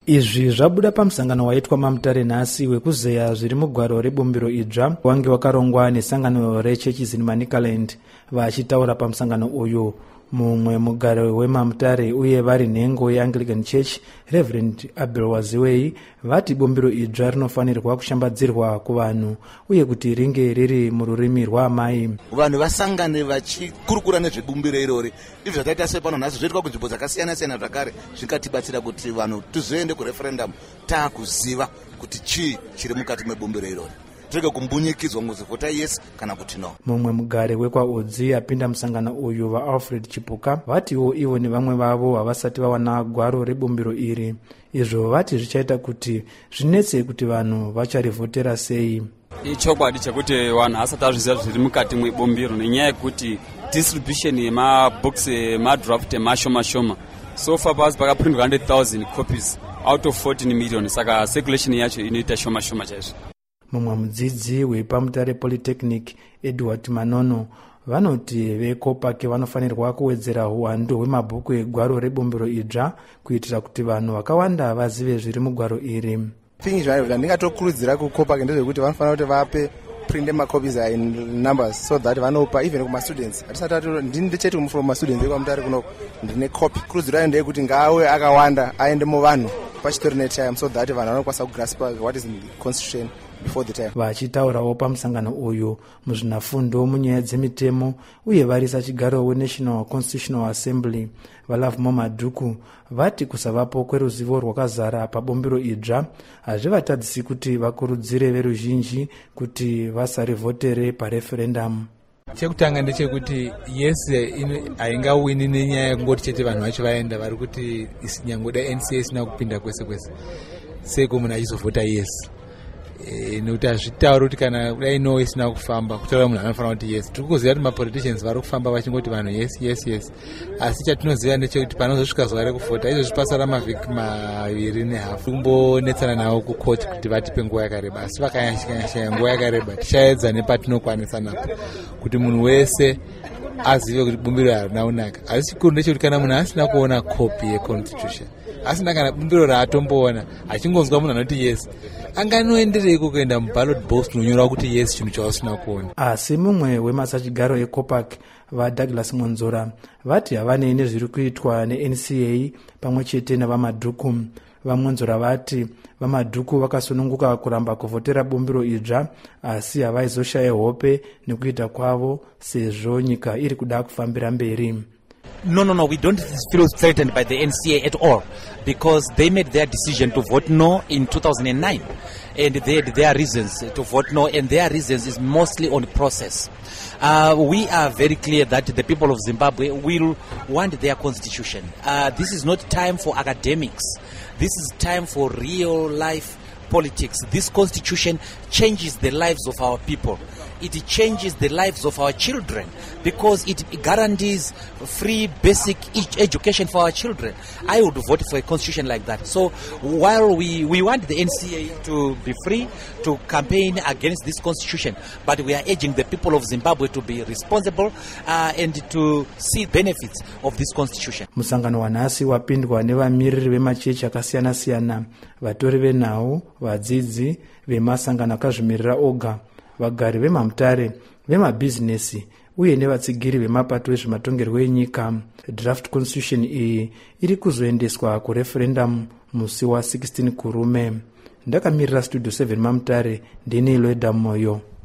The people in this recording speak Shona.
Izvi zvabuda pamusangano waitwa maMutare nhasi wekuzeya zviri mugwaro rebumbiro idzva wange wakarongwa nesangano reChurches in Manicaland. Vachitaura pamusangano uyu, mumwe mugari wemaMutare uye vari nhengo yeAnglican Church, Reverend Abel Waziwei, vati bumbiro idzva rinofanirwa kushambadzirwa kuvanhu uye kuti ringe riri mururimi rwaamai. Vanhu vasangane vachikurukura nezvebumbiro irori. Izvi zvataita sepano nhasi zvoitwa kunzvimbo dzakasiyana-siyana zvakare zvikatibatsira kuti vanhu tizoende kureferendum taakuziva kuti chii chiri mukati mebumbiro irori. Tirege kumbunyikidzwa ngozivota yes kana kuti no. Mumwe mugari wekwaUdzi apinda musangano uyu vaAlfred Chipuka vatiwo ivo nevamwe vavo havasati vawana gwaro rebumbiro iri. Izvo vati zvichaita kuti zvinetse kuti vanhu vacharivhotera sei. Ichokwadi chekuti vanhu havasati vazviziva zviri mukati mebumbiro nenyaya yekuti distribution yemabooks emadraft emashoma so far pasi pakaprintwa 100,000 copies out of 14 million, saka circulation yacho inoita shoma chaizvo. Mumwe mudzidzi wepaMutare Polytechnic Edward Manono vanoti veCOPAC vanofanirwa kuwedzera uwandu hwemabhuku egwaro rebumbiro idzva kuitira kuti vanhu vakawanda vazive zviri mugwaro iri. Pingi zvandingatokurudzira kuCOPAC ndezvekuti vanofanira kuti vape print macopies in numbers so that vanopa even kuma students. Ndindicheti from ma students ekwaMutare kuno ndine copy. Kurudziro yayo ndeyekuti ngaawe akawanda aende muvanhu pachitori time so that vanhu vanokwanisa kugrasp what is in the constitution before the time. Vachitaurawo pamusangano uyu muzvinafundo munyaya dzemitemo uye varisa chigaro weNational Constitutional Assembly Valavmo Madhuku vati kusavapo kweruzivo rwakazara pabumbiro idzva hazvivatadzisi kuti vakurudzire veruzhinji kuti vasarivhotere pareferendum. Chekutanga ndechekuti yese haingawini nenyaya yekungoti chete vanhu vacho vaenda vari kuti nyangoda NCA isina kupinda kwese kwese seko munhu achizovhota yes. Nekuti hazvitauri kuti kana kudai no isina kufamba kutaura munhu anofanira kuti yes. Tiri kuziva kuti mapoliticians vari kufamba vachingoti vanhu yes. Asi chatinoziva ndechekuti panozosvika zuva rekuvhota izvozvi pasara mavhiki 2.5 kumbonetsana navo kukoti kuti vatipe nguva yakareba. Asi vakanyashaya nguva yakareba tichaedza nepatinokwanisa napo kuti munhu wese azive kuti bumbiro harina kunaka. Asi chikuru ndechekuti kana munhu asina kuona kopi yeconstitution, asina kana bumbiro raatomboona, achingonzwa munhu anoti yes, anganoendereiko kuenda muballot box kunonyora kuti yes chinhu chausina kuona. Asi mumwe wemasachigaro eCOPAC vaDouglas Monzora vati havanei nezviri kuitwa neNCA pamwe chete navaMadhuku. VaMonzora vati vaMadhuku vakasununguka kuramba kuvhotera bumbiro idzva asi havaizoshaya hope nekuita kwavo sezvo nyika iri kuda kufambira mberi. No, we don't feel threatened by the NCA at all because they made their decision to vote no in 2009 and they had their reasons to vote no, and their reasons is mostly on process. We are very clear that the people of Zimbabwe will want their constitution. This is not time for academics. This is time for real life politics. This constitution changes the lives of our people. It changes the lives of our children because it guarantees free basic education for our children. I would vote for a constitution like that. So while we want the NCA to be free to campaign against this constitution, but we are urging the people of Zimbabwe to be responsible and to see benefits of this constitution. Musangano wanhasi wapindwa nevamiriri vemachechi akasiyana-siyana, vatori venhau, vadzidzi, vemasangano akazvimirira oga, vagari vemaMutare, vemabhizinesi uye nevatsigiri vemapato ezvematongerwo enyika. Draft constitution iyi iri kuzoendeswa kureferendum musi wa16 kurume. Ndakamirira Studio 7 maMutare, ndini Loida Moyo.